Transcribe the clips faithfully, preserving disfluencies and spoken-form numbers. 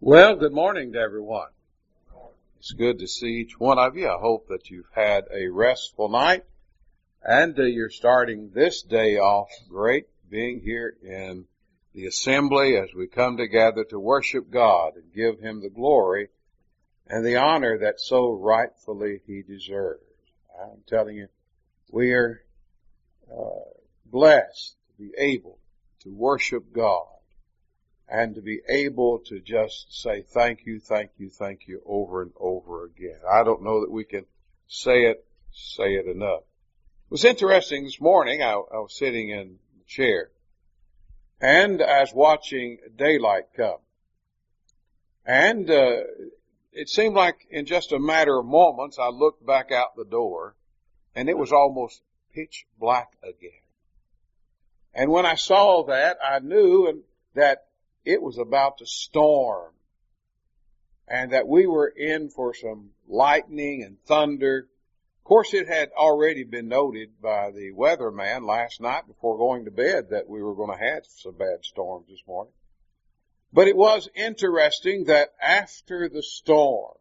Well, good morning to everyone. It's good to see each one of you. I hope that you've had a restful night and uh, you're starting this day off great, being here in the assembly as we come together to worship God and give Him the glory and the honor that so rightfully He deserves. I'm telling you, we are uh, blessed to be able to worship God and to be able to just say thank you, thank you, thank you over and over again. I don't know that we can say it, say it enough. It was interesting this morning. I, I was sitting in the chair and I was watching daylight come. And uh, it seemed like in just a matter of moments I looked back out the door and it was almost pitch black again. And when I saw that, I knew and that it was about to storm and that we were in for some lightning and thunder. Of course, it had already been noted by the weatherman last night before going to bed that we were going to have some bad storms this morning. But it was interesting that after the storm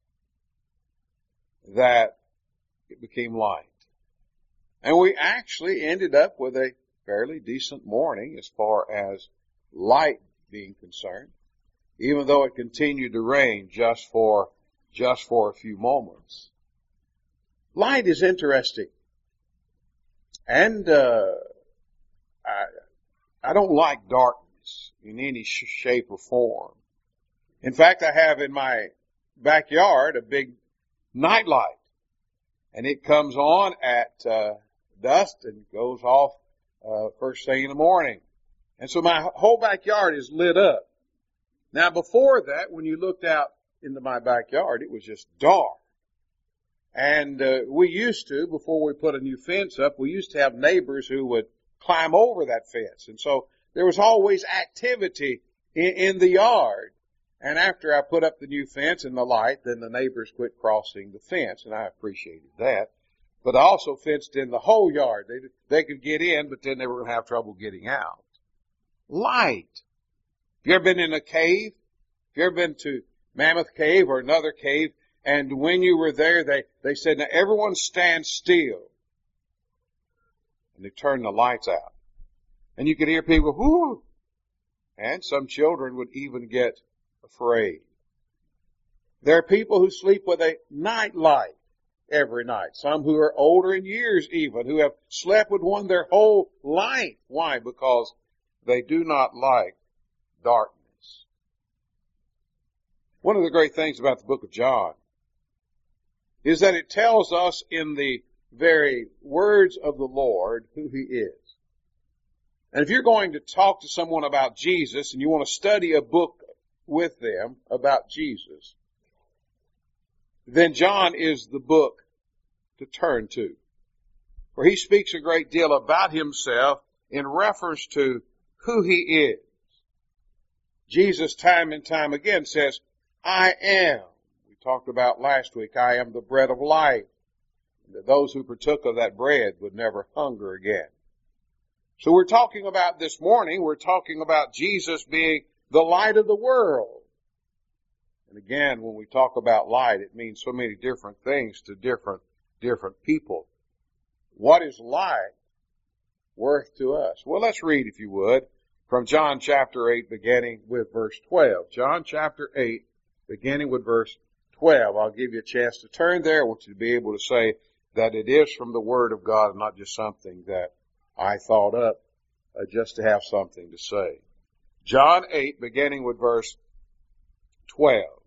that it became light. And we actually ended up with a fairly decent morning as far as light being concerned, even though it continued to rain just for, just for a few moments. Light is interesting. And, uh, I, I don't like darkness in any sh- shape or form. In fact, I have in my backyard a big night light and it comes on at, uh, dusk and goes off, uh, first thing in the morning. And so my whole backyard is lit up. Now before that, when you looked out into my backyard, it was just dark. And uh, we used to, before we put a new fence up, we used to have neighbors who would climb over that fence. And so there was always activity in, in the yard. And after I put up the new fence and the light, then the neighbors quit crossing the fence, and I appreciated that. But I also fenced in the whole yard. They, they could get in, but then they were going to have trouble getting out. Light. Have you ever been in a cave? Have you ever been to Mammoth Cave or another cave? And when you were there, they, they said, now everyone stand still. And they turned the lights out. And you could hear people, whoo! And some children would even get afraid. There are people who sleep with a night light every night. Some who are older in years even, who have slept with one their whole life. Why? Because they do not like darkness. One of the great things about the book of John is that it tells us in the very words of the Lord who He is. And if you're going to talk to someone about Jesus and you want to study a book with them about Jesus, then John is the book to turn to. For he speaks a great deal about himself in reference to who He is. Jesus time and time again says, I am. We talked about last week, I am the bread of life. That those who partook of that bread would never hunger again. So we're talking about this morning, we're talking about Jesus being the light of the world. And again, when we talk about light, it means so many different things to different, different people. What is light worth to us? Well, let's read, if you would, from John chapter eight, beginning with verse twelve. John chapter eight, beginning with verse twelve. I'll give you a chance to turn there. I want you to be able to say that it is from the Word of God, not just something that I thought up uh, just to have something to say. John eight, beginning with verse twelve.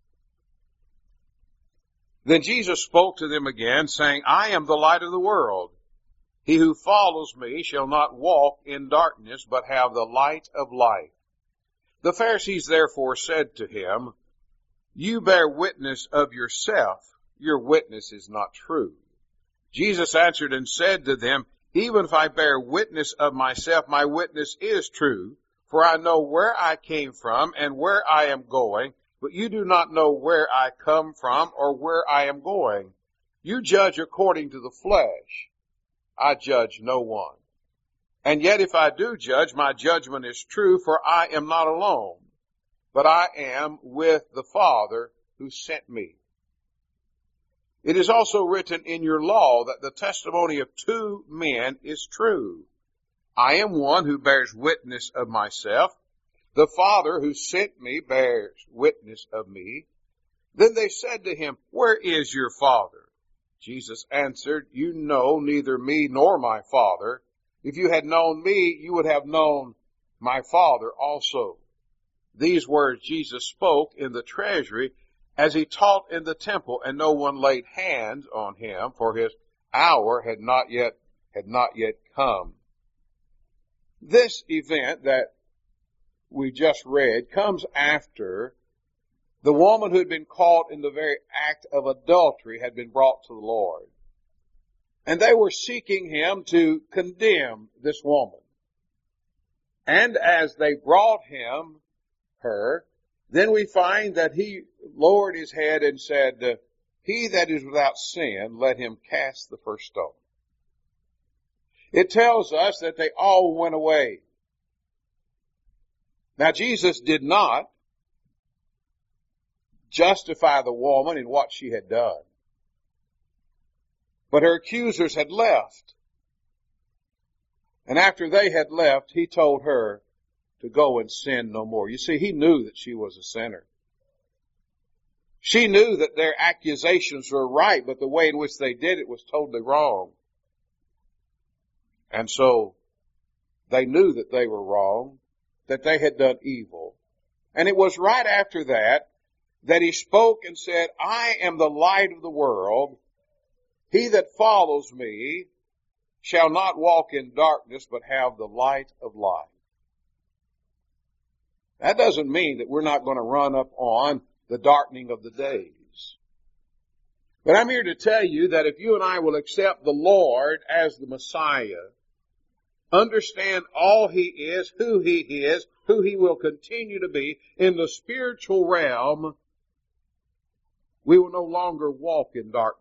Then Jesus spoke to them again, saying, I am the light of the world. He who follows me shall not walk in darkness, but have the light of life. The Pharisees therefore said to him, You bear witness of yourself. Your witness is not true. Jesus answered and said to them, Even if I bear witness of myself, my witness is true, for I know where I came from and where I am going, but you do not know where I come from or where I am going. You judge according to the flesh. I judge no one. And yet if I do judge, my judgment is true, for I am not alone. but I am with the Father who sent me. It is also written in your law that the testimony of two men is true. I am one who bears witness of myself. The Father who sent me bears witness of me. Then they said to him, where is your Father? Jesus answered, you know neither me nor my Father. If you had known me, you would have known my Father also. These words Jesus spoke in the treasury as he taught in the temple, and no one laid hands on him, for his hour had not yet, had not yet come. This event that we just read comes after the woman who had been caught in the very act of adultery had been brought to the Lord. And they were seeking him to condemn this woman. And as they brought him, her, then we find that he lowered his head and said, he that is without sin, let him cast the first stone. It tells us that they all went away. Now, Jesus did not justify the woman in what she had done, but her accusers had left. And after they had left, he told her to go and sin no more. You see, he knew that she was a sinner. She knew that their accusations were right, but the way in which they did it was totally wrong. And so they knew that they were wrong, that they had done evil. And it was right after that that he spoke and said, I am the light of the world. He that follows me shall not walk in darkness, but have the light of life. That doesn't mean that we're not going to run up on the darkening of the days. But I'm here to tell you that if you and I will accept the Lord as the Messiah, understand all he is, who he is, who he will continue to be in the spiritual realm, we will no longer walk in darkness.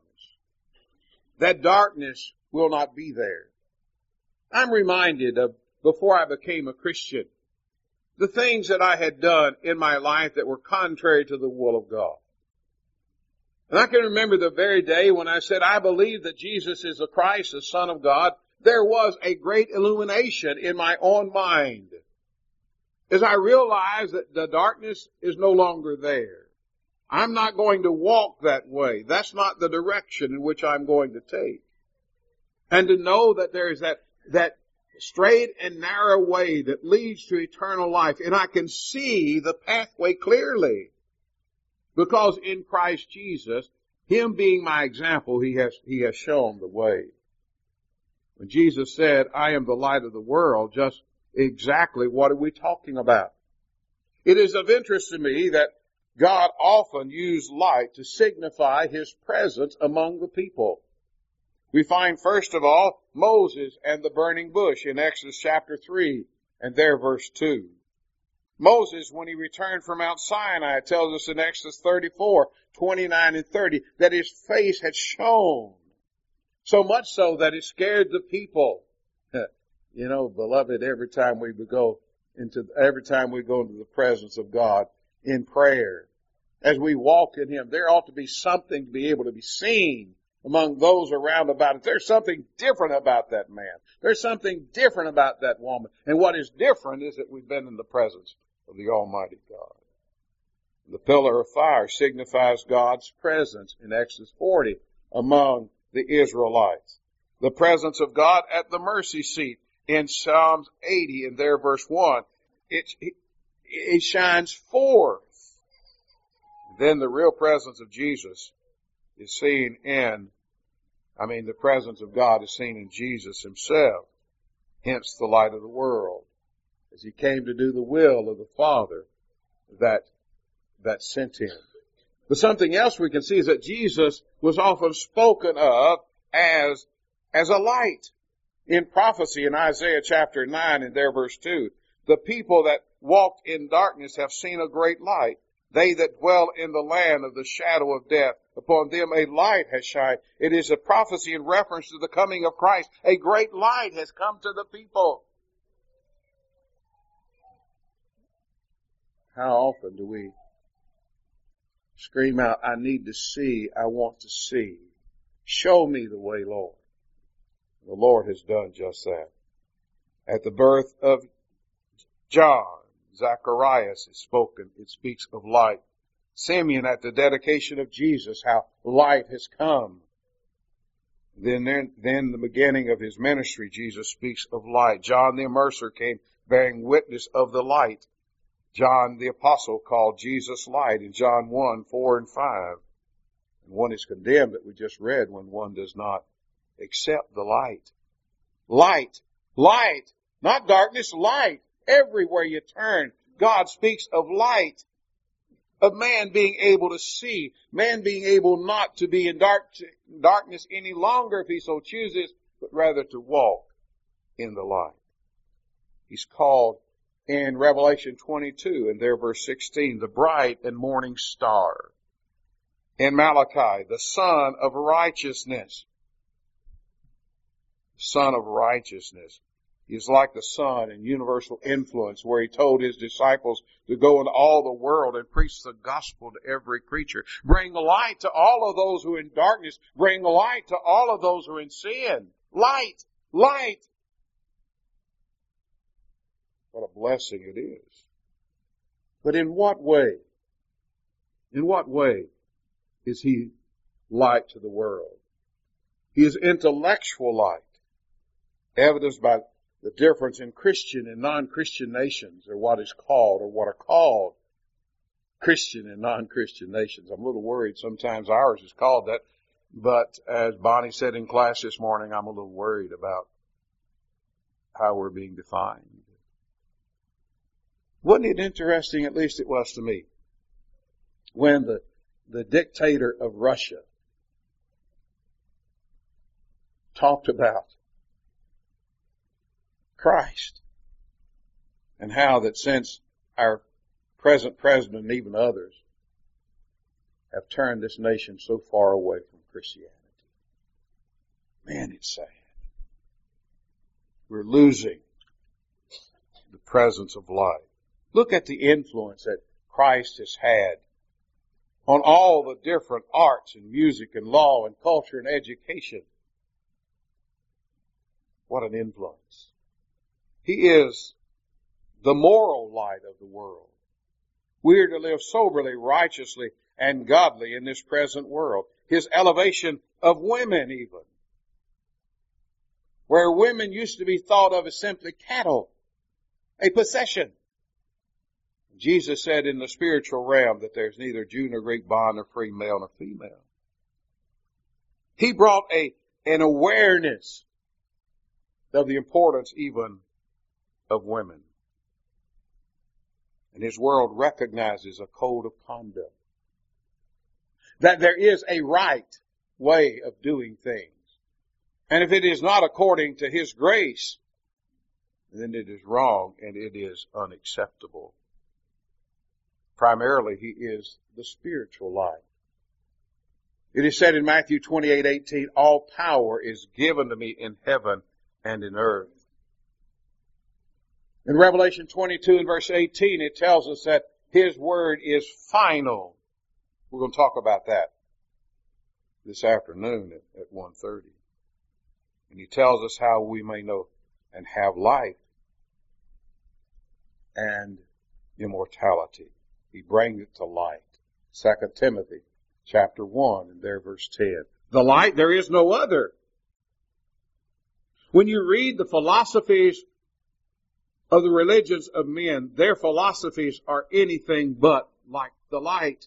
That darkness will not be there. I'm reminded of, before I became a Christian, the things that I had done in my life that were contrary to the will of God. And I can remember the very day when I said, I believe that Jesus is the Christ, the Son of God. There was a great illumination in my own mind as I realized that the darkness is no longer there. I'm not going to walk that way. That's not the direction in which I'm going to take. And to know that there is that, that straight and narrow way that leads to eternal life. And I can see the pathway clearly. Because in Christ Jesus, him being my example, he has, he has shown the way. When Jesus said, I am the light of the world, just exactly what are we talking about? It is of interest to me that God often used light to signify his presence among the people. We find, first of all, Moses and the burning bush in Exodus chapter three and there verse two. Moses, when he returned from Mount Sinai, it tells us in Exodus thirty-four, twenty-nine and thirty, that his face had shone. So much so that it scared the people. You know, beloved, every time we go into, every time we go into the presence of God in prayer, as we walk in him, there ought to be something to be able to be seen among those around about it. There's something different about that man. There's something different about that woman. And what is different is that we've been in the presence of the Almighty God. The pillar of fire signifies God's presence in Exodus forty among the Israelites. The presence of God at the mercy seat in Psalms eighty and there verse one. It, it, it shines forth. Then the real presence of Jesus is seen in, I mean, the presence of God is seen in Jesus himself. Hence the light of the world, as he came to do the will of the Father that, that sent him. But something else we can see is that Jesus was often spoken of as, as a light. In prophecy in Isaiah chapter nine and there verse two, the people that walked in darkness have seen a great light. They that dwell in the land of the shadow of death, upon them a light has shined. It is a prophecy in reference to the coming of Christ. A great light has come to the people. How often do we scream out, I need to see, I want to see. Show me the way, Lord. The Lord has done just that. At the birth of John, Zacharias is spoken. It speaks of light. Simeon, at the dedication of Jesus, how light has come. Then, then, then the beginning of his ministry, Jesus speaks of light. John the Immerser came bearing witness of the light. John the Apostle called Jesus light in John one, four, and five. And one is condemned that we just read when one does not accept the light. Light, light, not darkness, light. Everywhere you turn, God speaks of light, of man being able to see, man being able not to be in dark, darkness any longer if he so chooses, but rather to walk in the light. He's called in Revelation twenty-two, and there verse sixteen, the bright and morning star. In Malachi, the Son of righteousness. Son of righteousness. He is like the sun in universal influence, where he told his disciples to go into all the world and preach the gospel to every creature. Bring light to all of those who are in darkness. Bring light to all of those who are in sin. Light, light. What a blessing it is. But in what way? In what way is he light to the world? He is intellectual light, evidenced by the difference in Christian and non-Christian nations, or what is called, or what are called Christian and non-Christian nations. I'm a little worried sometimes ours is called that, but as Bonnie said in class this morning, I'm a little worried about how we're being defined. Wasn't it interesting, at least it was to me, when the, the dictator of Russia talked about Christ, and how that since our present president and even others have turned this nation so far away from Christianity. Man, it's sad. We're losing the presence of light. Look at the influence that Christ has had on all the different arts and music and law and culture and education. What an influence. He is the moral light of the world. We are to live soberly, righteously, and godly in this present world. His elevation of women even. Where women used to be thought of as simply cattle, a possession. Jesus said in the spiritual realm that there's neither Jew nor Greek, bond nor free, male nor female. He brought a, an awareness of the importance even of women. And his world recognizes a code of conduct. That there is a right way of doing things. And if it is not according to his grace, then it is wrong and it is unacceptable. Primarily, he is the spiritual light. It is said in Matthew twenty-eight eighteen, all power is given to me in heaven and in earth. In Revelation twenty-two and verse eighteen, it tells us that his word is final. We're going to talk about that this afternoon at, at one thirty. And he tells us how we may know and have life and immortality. He brings it to light. Second Timothy chapter one and there verse ten. The light, there is no other. When you read the philosophies of the religions of men, their philosophies are anything but like the light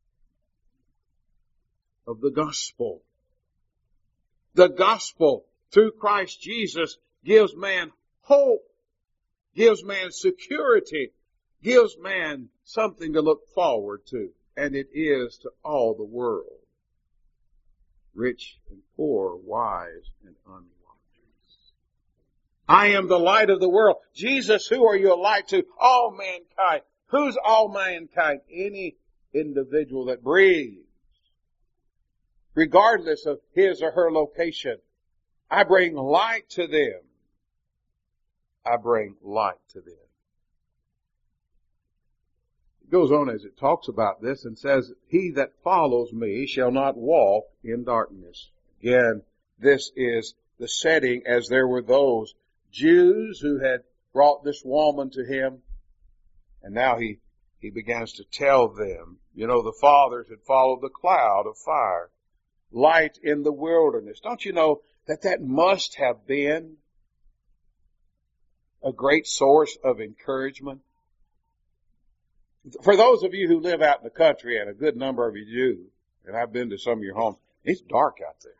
of the gospel. The gospel through Christ Jesus gives man hope, gives man security, gives man something to look forward to, and it is to all the world, rich and poor, wise and unwise. I am the light of the world. Jesus, who are you a light to? All mankind. Who's all mankind? Any individual that breathes, regardless of his or her location. I bring light to them. I bring light to them. It goes on as it talks about this and says, he that follows me shall not walk in darkness. Again, this is the setting as there were those Jews who had brought this woman to him. And now he, he begins to tell them, you know, the fathers had followed the cloud of fire, light in the wilderness. Don't you know that that must have been a great source of encouragement? For those of you who live out in the country, and a good number of you do, and I've been to some of your homes, it's dark out there.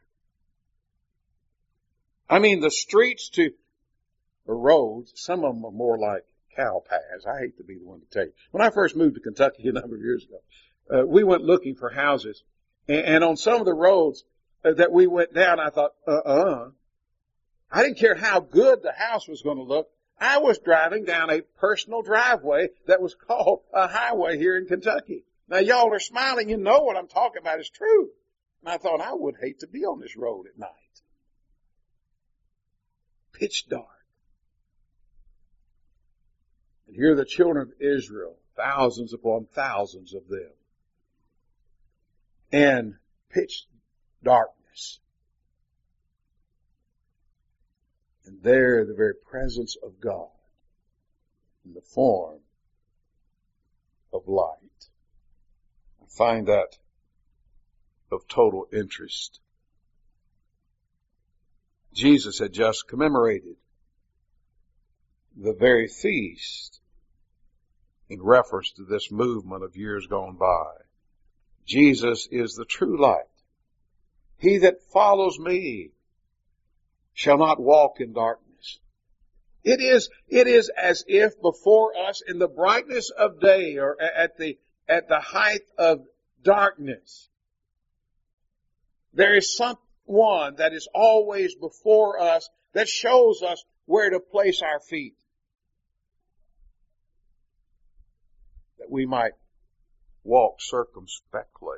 I mean, the streets to the roads, some of them are more like cow paths. I hate to be the one to tell you. When I first moved to Kentucky a number of years ago, uh, we went looking for houses. And, and on some of the roads uh, that we went down, I thought, uh-uh. I didn't care how good the house was going to look. I was driving down a personal driveway that was called a highway here in Kentucky. Now, y'all are smiling. You know what I'm talking about is true. And I thought, I would hate to be on this road at night. Pitch dark. And here are the children of Israel, thousands upon thousands of them. And pitch darkness. And there, the very presence of God in the form of light. I find that of total interest. Jesus had just commemorated the very feast in reference to this movement of years gone by. Jesus is the true light. He that follows me shall not walk in darkness. It is, it is as if before us in the brightness of day or at the, at the height of darkness, there is someone that is always before us that shows us where to place our feet, that we might walk circumspectly.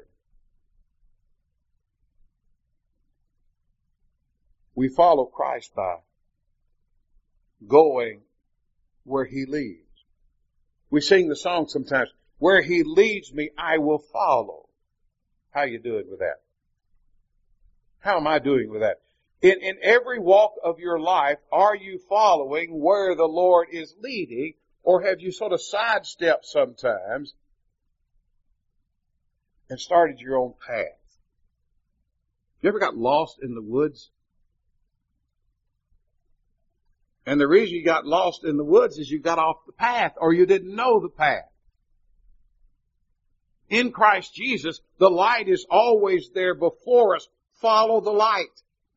We follow Christ by going where He leads. We sing the song sometimes, where He leads me, I will follow. How you doing with that? How am I doing with that? In, in every walk of your life, are you following where the Lord is leading, or have you sort of sidestepped sometimes and started your own path? You ever got lost in the woods? And the reason you got lost in the woods is you got off the path or you didn't know the path. In Christ Jesus, the light is always there before us. Follow the light.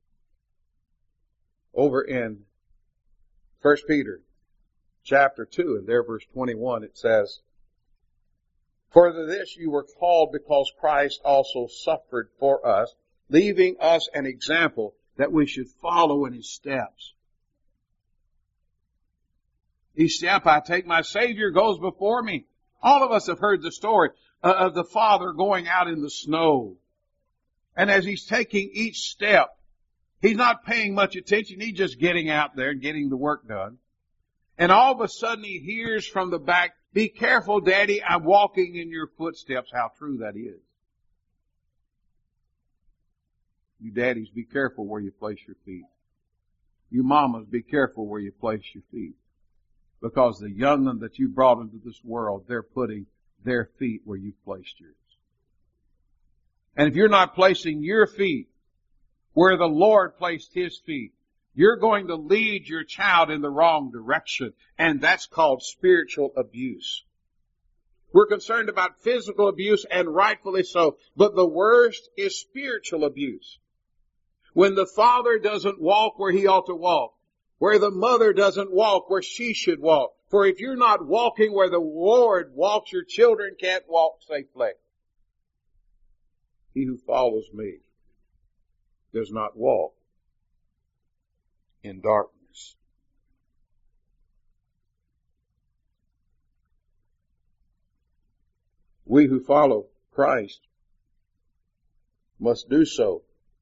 Over in First Peter chapter two and there verse twenty-one it says, for this you were called because Christ also suffered for us, leaving us an example that we should follow in His steps. Each step I take, my Savior goes before me. All of us have heard the story of the father going out in the snow. And as he's taking each step, he's not paying much attention. He's just getting out there and getting the work done. And all of a sudden he hears from the back, be careful, Daddy, I'm walking in your footsteps. How true that is. You daddies, be careful where you place your feet. You mamas, be careful where you place your feet. Because the young one that you brought into this world, they're putting their feet where you've placed yours. And if you're not placing your feet where the Lord placed His feet, you're going to lead your child in the wrong direction. And that's called spiritual abuse. We're concerned about physical abuse, and rightfully so. But the worst is spiritual abuse. When the father doesn't walk where he ought to walk. Where the mother doesn't walk where she should walk. For if you're not walking where the Lord walks, your children can't walk safely. He who follows me does not walk in darkness. We who follow Christ must do so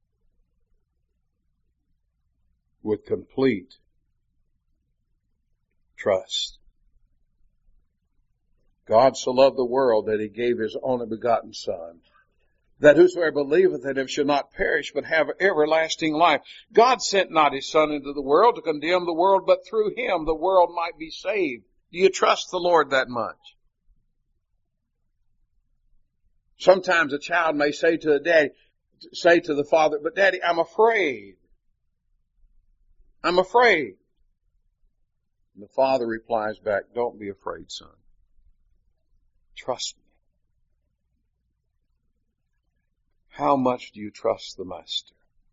with complete trust. God so loved the world that he gave his only begotten Son, that whosoever believeth in him should not perish, but have everlasting life. God sent not his Son into the world to condemn the world, but through him the world might be saved. Do you trust the Lord that much? Sometimes a child may say to the daddy, say to the father, but Daddy, I'm afraid. I'm afraid. And the father replies back, don't be afraid, son. Trust me. How much do you trust the Master?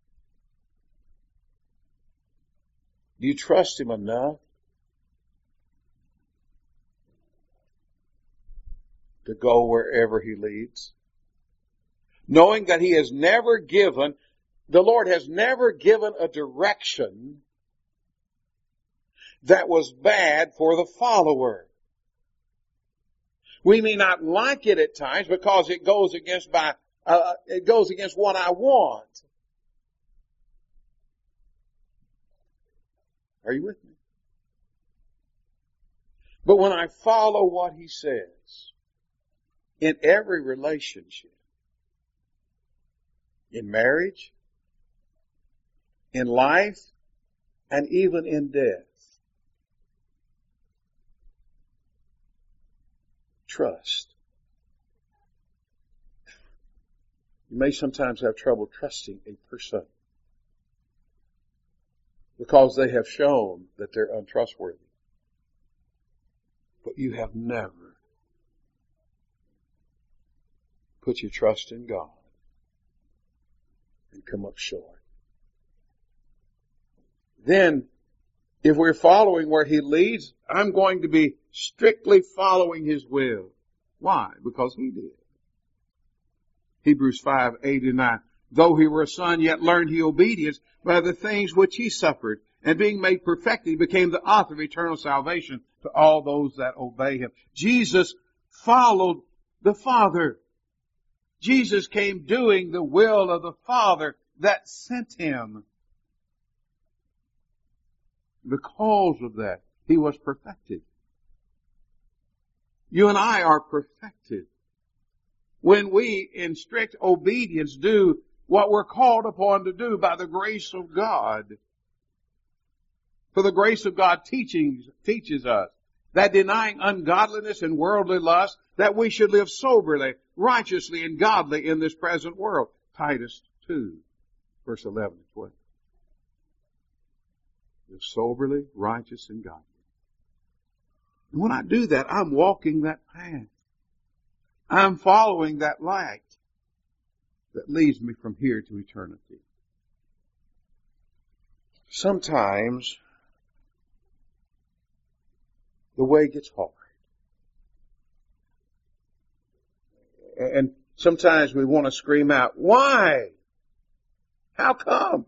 Do you trust him enough to go wherever he leads? Knowing that he has never given, the Lord has never given a direction that was bad for the follower. We may not like it at times because it goes against my, uh, it goes against what I want. Are you with me? But when I follow what he says, in every relationship, in marriage, in life, and even in death, trust. You may sometimes have trouble trusting a person because they have shown that they're untrustworthy. But you have never put your trust in God and come up short. Then, if we're following where he leads, I'm going to be strictly following his will. Why? Because he did. Hebrews five, eight and nine. Though he were a son, yet learned he obedience by the things which he suffered. And being made perfect, he became the author of eternal salvation to all those that obey him. Jesus followed the Father. Jesus came doing the will of the Father that sent him. Because of that, he was perfected. You and I are perfected when we, in strict obedience, do what we're called upon to do by the grace of God. For the grace of God teaching, teaches us that denying ungodliness and worldly lust, that we should live soberly, righteously, and godly in this present world. Titus two, verse eleven and twelve. Live soberly, righteous, and godly. And when I do that, I'm walking that path. I'm following that light that leads me from here to eternity. Sometimes the way gets hard. And sometimes we want to scream out, why? How come?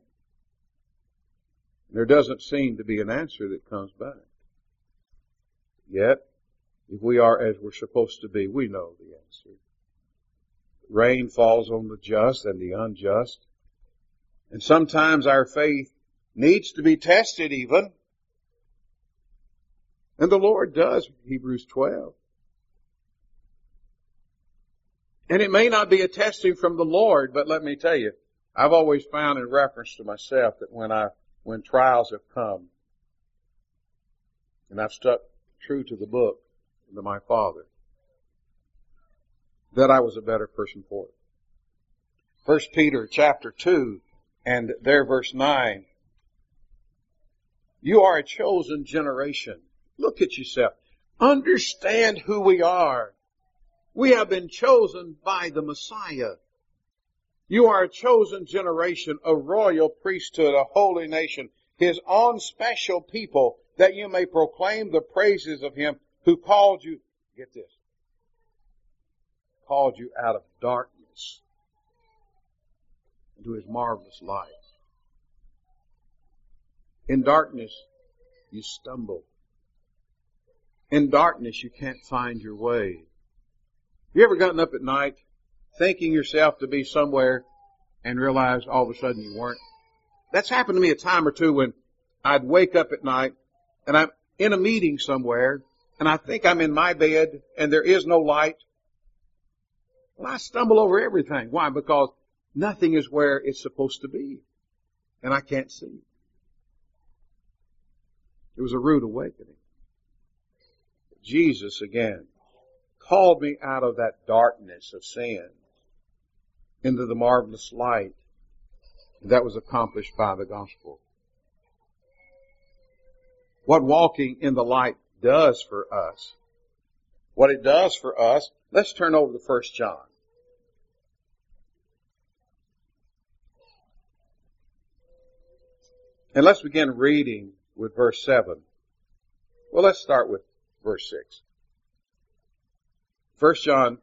There doesn't seem to be an answer that comes back. Yet, if we are as we're supposed to be, we know the answer. Rain falls on the just and the unjust. And sometimes our faith needs to be tested even. And the Lord does, Hebrews twelve. And it may not be a testing from the Lord, but let me tell you, I've always found in reference to myself that when I, when trials have come, and I've stuck true to the book, to my Father, that I was a better person for it. First Peter chapter two and there verse nine. You are a chosen generation. Look at yourself. Understand who we are. We have been chosen by the Messiah. You are a chosen generation, a royal priesthood, a holy nation, his own special people, that you may proclaim the praises of him who called you, get this, called you out of darkness into his marvelous light. In darkness, you stumble. In darkness, you can't find your way. You ever gotten up at night thinking yourself to be somewhere and realized all of a sudden you weren't? That's happened to me a time or two when I'd wake up at night and I'm in a meeting somewhere and I think I'm in my bed and there is no light, well, I stumble over everything. Why? Because nothing is where it's supposed to be, and I can't see. It was a rude awakening. Jesus, again, called me out of that darkness of sin into the marvelous light. And that was accomplished by the gospel. What walking in the light does for us, what it does for us, let's turn over to First John. And let's begin reading with verse seven. Well, let's start with verse six. First John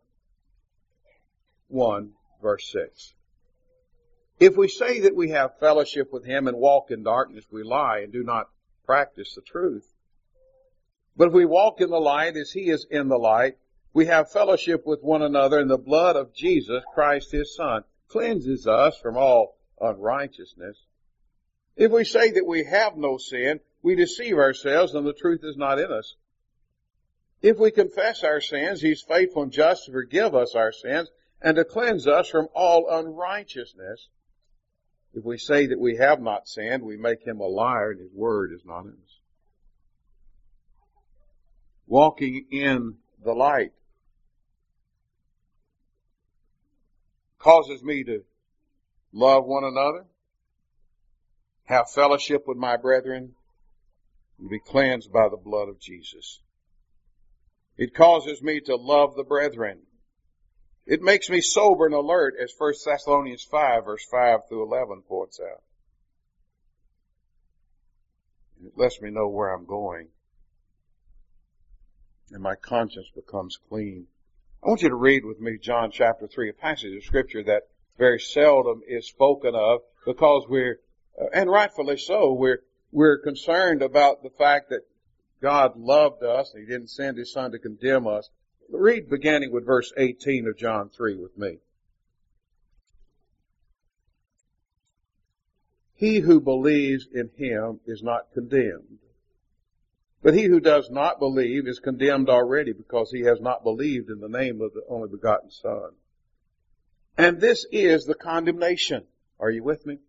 one, verse six. If we say that we have fellowship with him and walk in darkness, we lie and do not practice the truth. But if we walk in the light as he is in the light, we have fellowship with one another, and the blood of Jesus Christ his Son cleanses us from all unrighteousness. If we say that we have no sin, we deceive ourselves and the truth is not in us. If we confess our sins, he's faithful and just to forgive us our sins and to cleanse us from all unrighteousness. If we say that we have not sinned, we make him a liar and his word is not in us. Walking in the light causes me to love one another, have fellowship with my brethren, and be cleansed by the blood of Jesus. It causes me to love the brethren. It makes me sober and alert, as First Thessalonians five, verse five through eleven points out. It lets me know where I'm going. And my conscience becomes clean. I want you to read with me John chapter three, a passage of scripture that very seldom is spoken of because we're, uh, and rightfully so, we're, we're concerned about the fact that God loved us and he didn't send his Son to condemn us. Read beginning with verse eighteen of John three with me. He who believes in him is not condemned. But he who does not believe is condemned already because he has not believed in the name of the only begotten Son. And this is the condemnation. Are you with me?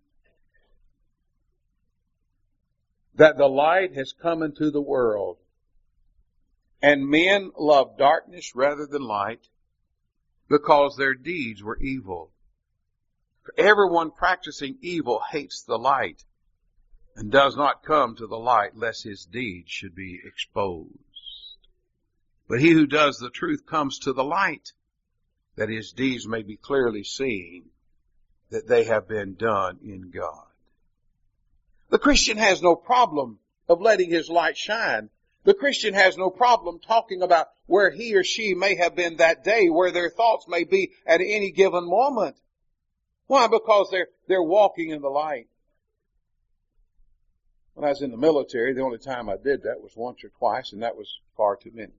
That the light has come into the world, and men love darkness rather than light because their deeds were evil. For everyone practicing evil hates the light and does not come to the light lest his deeds should be exposed. But he who does the truth comes to the light, that his deeds may be clearly seen, that they have been done in God. The Christian has no problem of letting his light shine. The Christian has no problem talking about where he or she may have been that day, where their thoughts may be at any given moment. Why? Because they're, they're walking in the light. When I was in the military, the only time I did that was once or twice, and that was far too many.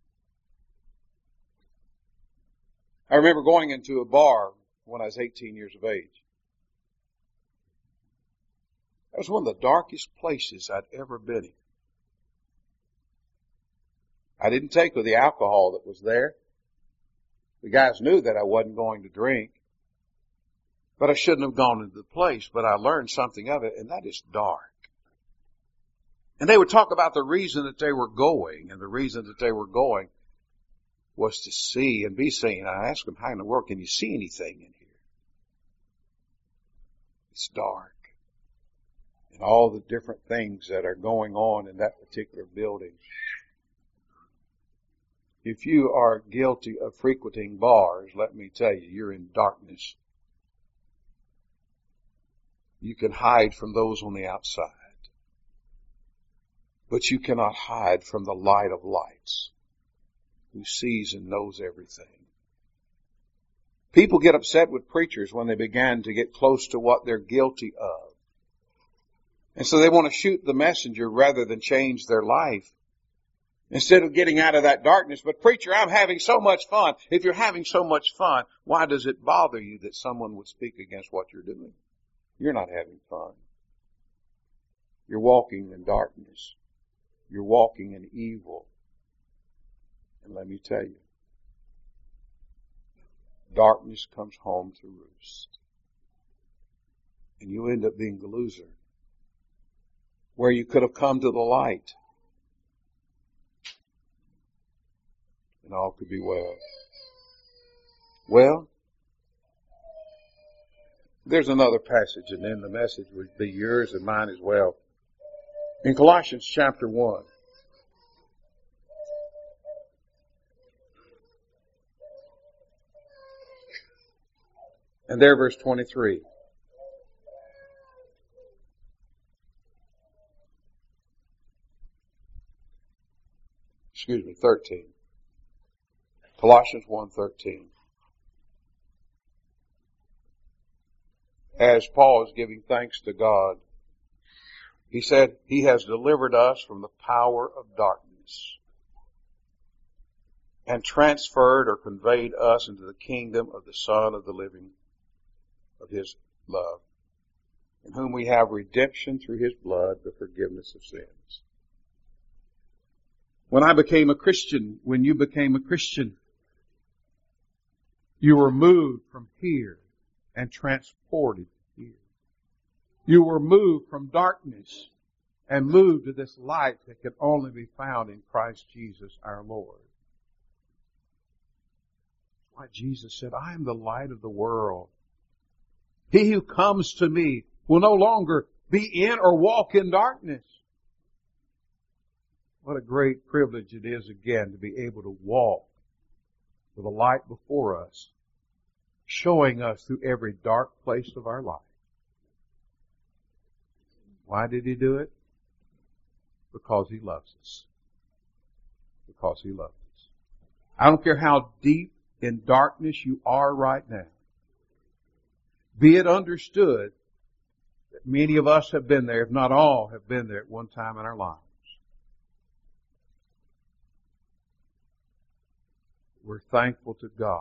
I remember going into a bar when I was eighteen years of age. That was one of the darkest places I'd ever been in. I didn't take with the alcohol that was there. The guys knew that I wasn't going to drink. But I shouldn't have gone into the place, but I learned something of it, and that is dark. And they would talk about the reason that they were going, and the reason that they were going was to see and be seen. I asked them, how in the world can you see anything in here? It's dark. And all the different things that are going on in that particular building. If you are guilty of frequenting bars, let me tell you, you're in darkness. You can hide from those on the outside. But you cannot hide from the light of lights, who sees and knows everything. People get upset with preachers when they begin to get close to what they're guilty of. And so they want to shoot the messenger rather than change their life. Instead of getting out of that darkness. But preacher, I'm having so much fun. If you're having so much fun, why does it bother you that someone would speak against what you're doing? You're not having fun. You're walking in darkness. You're walking in evil. And let me tell you, darkness comes home to roost. And you end up being the loser. Where you could have come to the light. And all could be well. Well, there's another passage, and then the message would be yours and mine as well. In Colossians chapter one. And there verse twenty-three. Excuse me, thirteen. Colossians one thirteen. As Paul is giving thanks to God, he said, He has delivered us from the power of darkness and transferred or conveyed us into the kingdom of the Son of the living, of His love, in whom we have redemption through His blood, the forgiveness of sins. When I became a Christian, when you became a Christian, you were moved from here and transported here. You were moved from darkness and moved to this light that can only be found in Christ Jesus our Lord. Why Jesus said, I am the light of the world. He who comes to me will no longer be in or walk in darkness. What a great privilege it is again to be able to walk with the light before us, showing us through every dark place of our life. Why did He do it? Because He loves us. Because He loves us. I don't care how deep in darkness you are right now. Be it understood that many of us have been there, if not all have been there at one time in our lives. We're thankful to God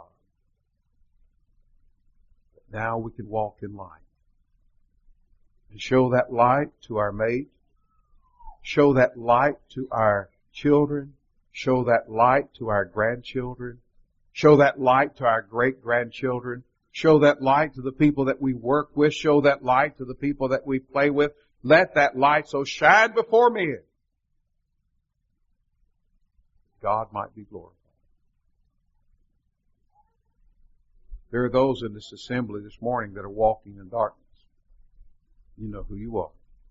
that now we can walk in light and show that light to our mate, show that light to our children, show that light to our grandchildren, show that light to our great-grandchildren, show that light to the people that we work with, show that light to the people that we play with. Let that light so shine before men, God might be glorified. There are those in this assembly this morning that are walking in darkness. You know who you are.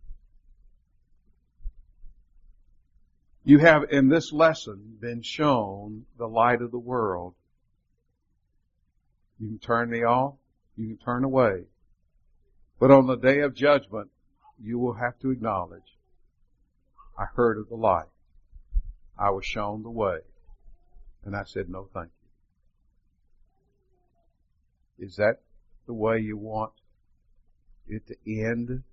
You have in this lesson been shown the light of the world. You can turn me off. You can turn away. But on the day of judgment, you will have to acknowledge, I heard of the light. I was shown the way. And I said, no, thank you. Is that the way you want it to end?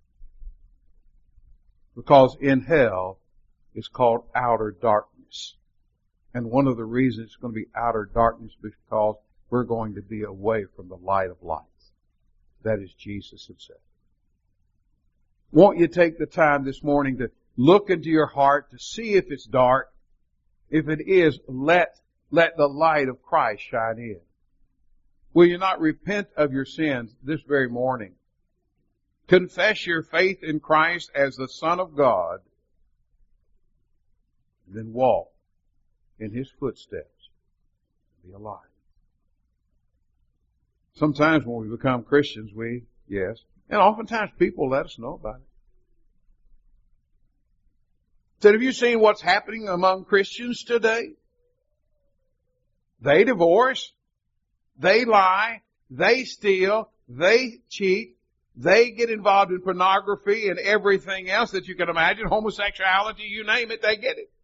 Because in hell is called outer darkness. And one of the reasons it's going to be outer darkness is because we're going to be away from the light of light. That is Jesus Himself. Won't you take the time this morning to look into your heart to see if it's dark? If it is, let, let the light of Christ shine in. Will you not repent of your sins this very morning? Confess your faith in Christ as the Son of God, then walk in His footsteps. Be alive. Sometimes when we become Christians, we, yes, and oftentimes people let us know about it. Said, have you seen what's happening among Christians today? They divorce. They lie, they steal, they cheat, they get involved in pornography and everything else that you can imagine, homosexuality, you name it, they get it.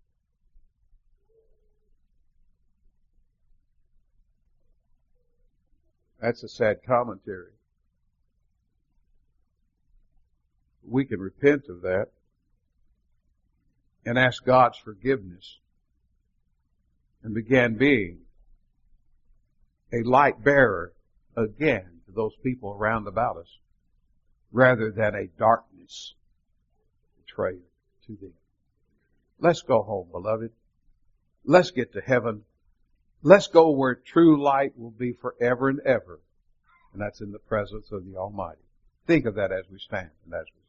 That's a sad commentary. We can repent of that and ask God's forgiveness and begin being a light bearer again to those people around about us, rather than a darkness betrayer to them. Let's go home, beloved. Let's get to heaven. Let's go where true light will be forever and ever. And that's in the presence of the Almighty. Think of that as we stand and as we